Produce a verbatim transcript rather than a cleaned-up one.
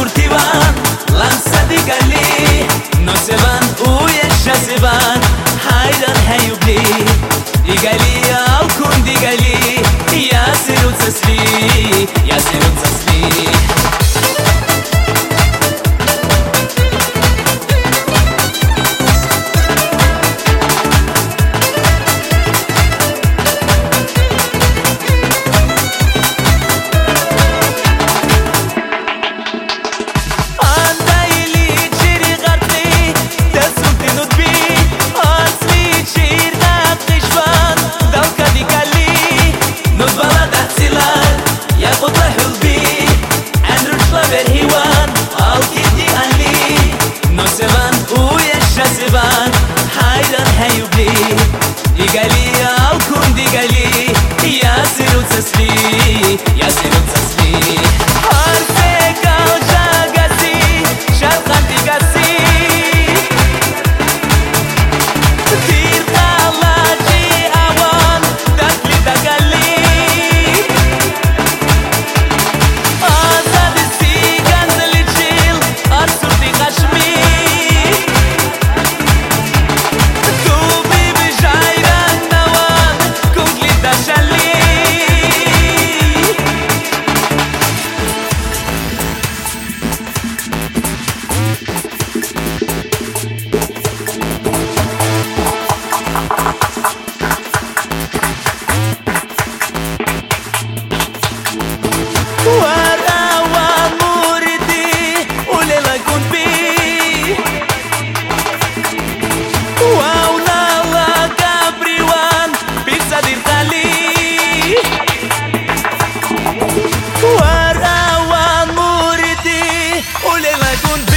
curtivan lansa di gali no se van uye se van hayran hayubli digali al kun digali yasirut sasli yasirut sasli digali al kun digali yasirut sasli yasirut sasli harfe kal jagasi shalqan digasi tir khalaji awan dakli dagali azad si ganzli chil arsuti qashmi Warawan muridi ulela kun